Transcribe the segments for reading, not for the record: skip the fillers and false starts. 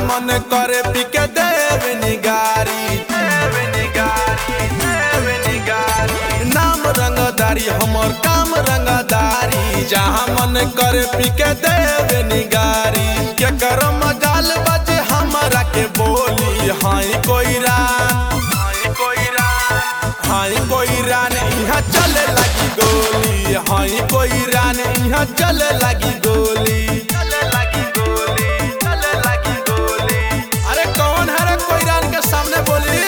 मन करे पी के देवे निगारी नाम रंगदारी हमर काम रंगदारी जहाँ मन करे पी के देवे निगारी के कर मजाल बजे हमरा के बोली हाई कोई रान यहाँ चले लगी गोली हाई कोई रान यहाँ चले लगी गोली अरे कौन है रे कोई रान के सामने बोली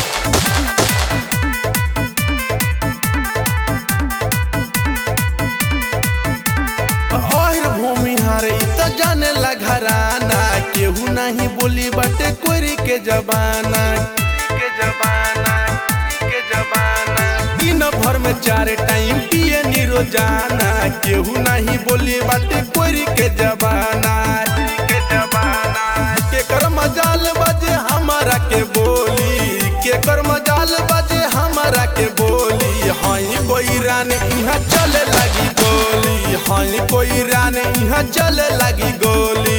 ओहिर भूमि हारे तो जाने ला घराना केहू नहीं बोली बाटे कोरी के जबाना दिन भर में 4 टाइम पिए नी रोजाना केहू नहीं बोली बाटे कोरी के जबाना के कर मजाल बजे हमारा के बोली के कर मजाल बजे हमारा के बोली हाई कोई रान यहाँ चले लगी गोली हाई कोई रान यहाँ चले लगी गोली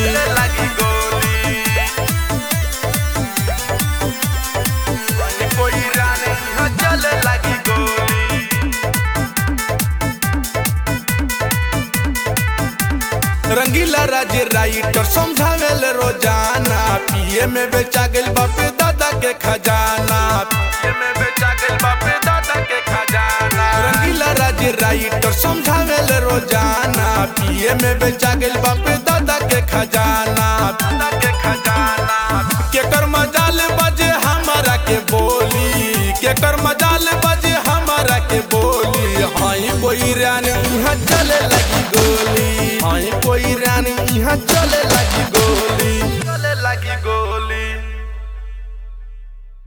कोई रान यहाँ चले लगी गोली रंगीला राज्य राइटर समझावेल रोजाना पिए में बेचा गेल बापे दादा के खजाना रंगीला राज्य राइटर समझावेल रोजाना पिए में बेचा गेल बापे दादा के खजाना के कर मजाल बजे हमारा के बोली के कर मजाल बजे हमारा के बोली हाई कोई रान यहाँ चले लगी गोली हाई कोई रान यहाँ चले